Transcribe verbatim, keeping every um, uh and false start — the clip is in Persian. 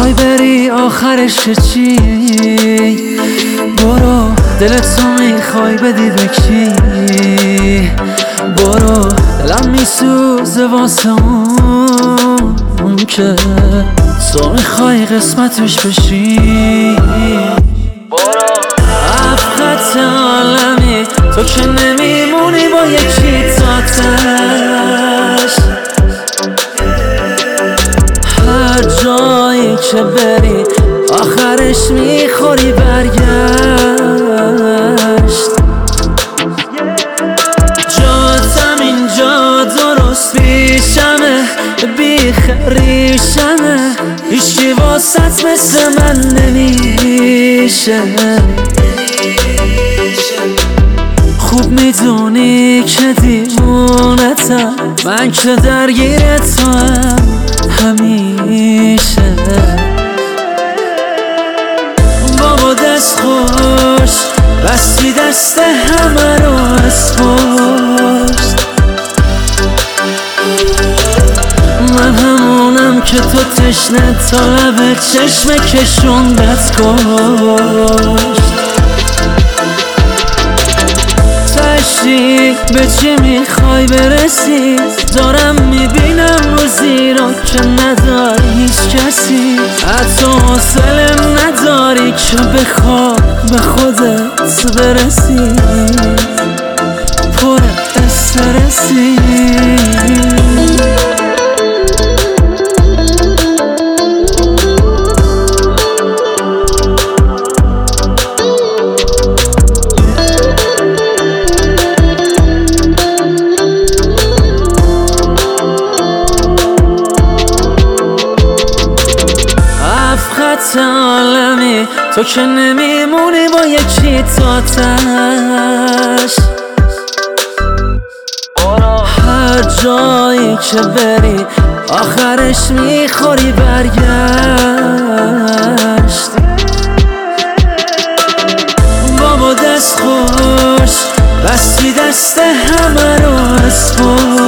میخوای بری آخرش چی؟ برو دلت تو میخوای بدی به کی؟ برو دلم میسوزه واسه اون که تو میخوای قسمتش بشی. برو افخط عالمی تو که نمیمونی با یکی تاتش. هر جایی که بری آخرش میخوری برگشت. جاتم اینجا درست پیشمه بیخ ریشمه، هیچکی واسط مثل من نمیشه. خوب میدونی که دیوونتم، من که درگیر تو هم همیشه. بابا دست خوش بستی دست همه رو از پشت. من همونم که تو تشنه تا لب چشم کشوندت کشت. تشتی به چی میخوای برسی؟ دارم میبینم رو زیرا که نداری هیچ کسی، حتی حوصله نداری که بخواه به خودت برسی. پر استرسی خط عالمی تو که نمیمونی با یکی تاتش. هر جایی که بری آخرش میخوری برگشت. بابا دست خوش بستی دست همه رو از پشت.